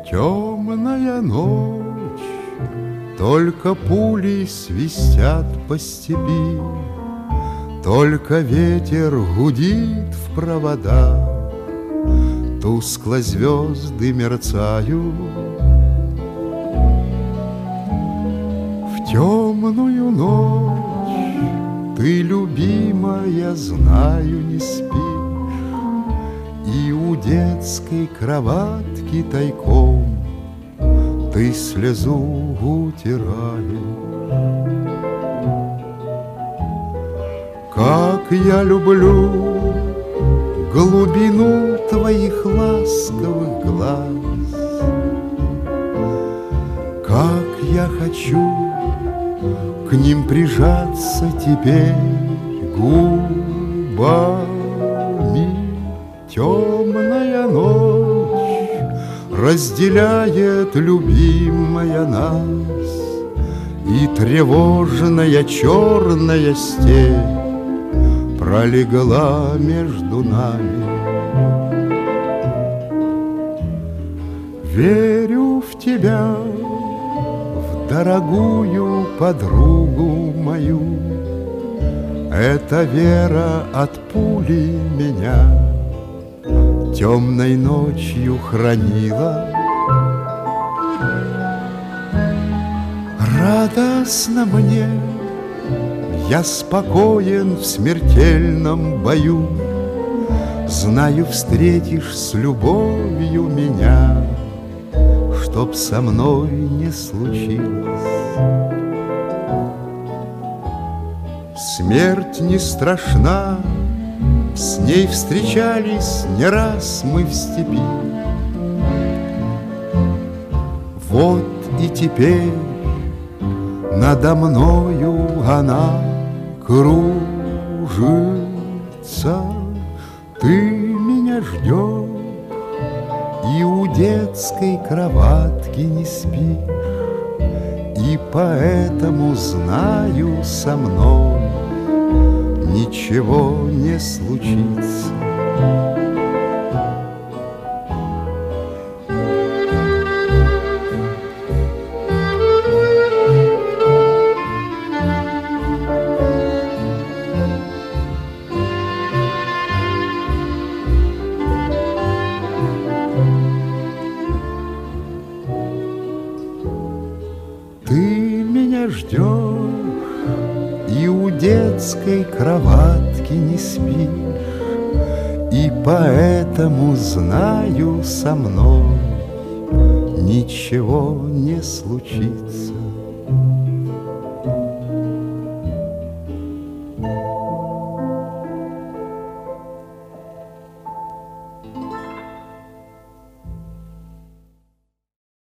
Темная ночь, только пули свистят по степи, только ветер гудит в проводах, тускло звезды мерцают. В темную ночь ты, любимая, знаю, не спишь, и у детской кроватки тайком ты слезу утираешь. Как я люблю глубину твоих ласковых глаз, как я хочу к ним прижаться теперь губами. Темная ночь разделяет, любимая, нас, и тревожная черная степь пролегла между нами. Верю в тебя, в дорогую подругу мою. Эта вера от пули меня темной ночью хранила. Радостно мне, я спокоен в смертельном бою. Знаю, встретишь с любовью меня, чтоб со мной не случилось. Смерть не страшна, с ней встречались не раз мы в степи. Вот и теперь надо мною она кружится. Ты меня ждешь и у детской кроватки не спишь, и поэтому знаю, со мной ничего не случится. Ты меня ждешь и у детской кроватки не спишь, и поэтому знаю, со мной ничего не случится.